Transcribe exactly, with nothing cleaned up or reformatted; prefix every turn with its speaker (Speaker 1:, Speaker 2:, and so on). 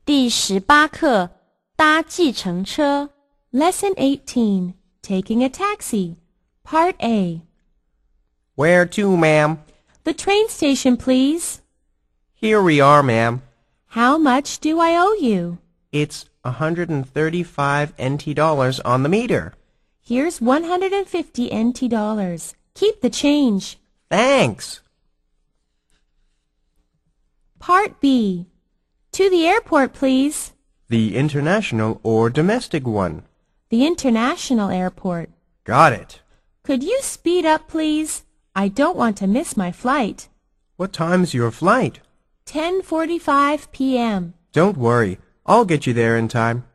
Speaker 1: 第十八课，搭计程车。
Speaker 2: Lesson eighteen, Taking a Taxi. Part A.
Speaker 3: Where to, ma'am?
Speaker 2: The train station, please.
Speaker 3: Here we are, ma'am.
Speaker 2: How much do I owe you?
Speaker 3: It's a hundred and thirty-five N T dollars on the meter.
Speaker 2: Here's one hundred and fifty N T dollars. Keep the change.
Speaker 3: Thanks.
Speaker 2: Part B. To the airport, please.
Speaker 3: The international or domestic one?
Speaker 2: The international airport.
Speaker 3: Got it.
Speaker 2: Could you speed up, please? I don't want to miss my flight.
Speaker 3: What time's your flight?
Speaker 2: ten forty-five p m
Speaker 3: Don't worry. I'll get you there in time.